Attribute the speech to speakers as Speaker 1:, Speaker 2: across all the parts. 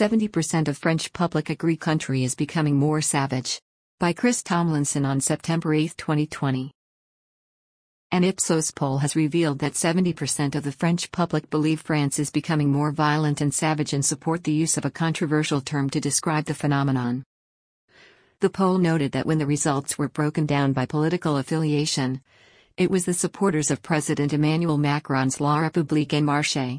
Speaker 1: 70% of French public agree country is becoming more savage. By Chris Tomlinson on September 8, 2020. An Ipsos poll has revealed that 70% of the French public believe France is becoming more violent and savage and support the use of a controversial term to describe the phenomenon. The poll noted that when the results were broken down by political affiliation, it was the supporters of President Emmanuel Macron's La République En Marche,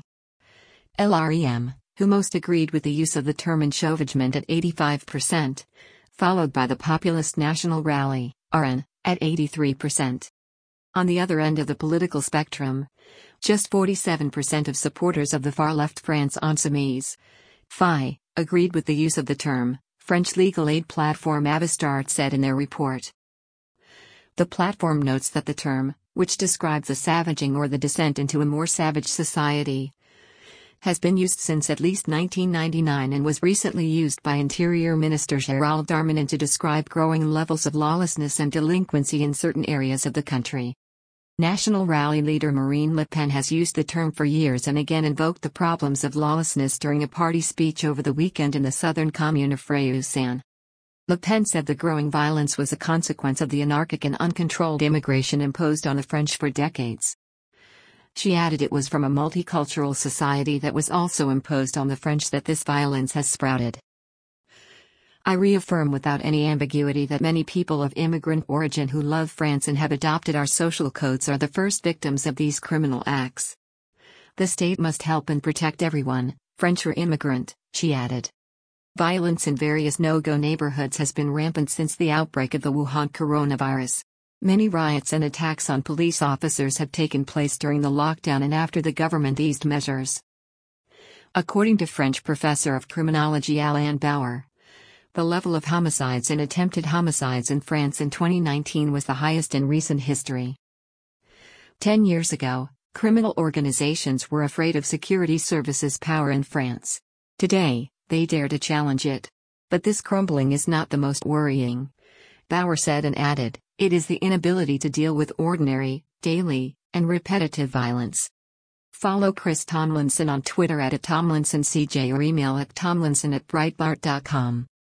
Speaker 1: LREM, who most agreed with the use of the term ensauvagement at 85%, followed by the populist National Rally, RN, at 83%. On the other end of the political spectrum, just 47% of supporters of the far-left France Insoumise, FI, agreed with the use of the term, French legal aid platform Avastart said in their report. The platform notes that the term, which describes the savaging or the descent into a more savage society, has been used since at least 1999 and was recently used by Interior Minister Gérald Darmanin to describe growing levels of lawlessness and delinquency in certain areas of the country. National Rally leader Marine Le Pen has used the term for years and again invoked the problems of lawlessness during a party speech over the weekend in the southern commune of Fréjus-Saône. Le Pen said the growing violence was a consequence of the anarchic and uncontrolled immigration imposed on the French for decades. She added it was from a multicultural society that was also imposed on the French that this violence has sprouted. I reaffirm without any ambiguity that many people of immigrant origin who love France and have adopted our social codes are the first victims of these criminal acts. The state must help and protect everyone, French or immigrant, she added. Violence in various no-go neighborhoods has been rampant since the outbreak of the Wuhan coronavirus. Many riots and attacks on police officers have taken place during the lockdown and after the government eased measures. According to French professor of criminology Alain Bauer, the level of homicides and attempted homicides in France in 2019 was the highest in recent history. 10 years ago, criminal organizations were afraid of security services' power in France. Today, they dare to challenge it. But this crumbling is not the most worrying, Bauer said and added, it is the inability to deal with ordinary, daily, and repetitive violence. Follow Chris Tomlinson on Twitter @TomlinsonCJ or email at tomlinson@breitbart.com.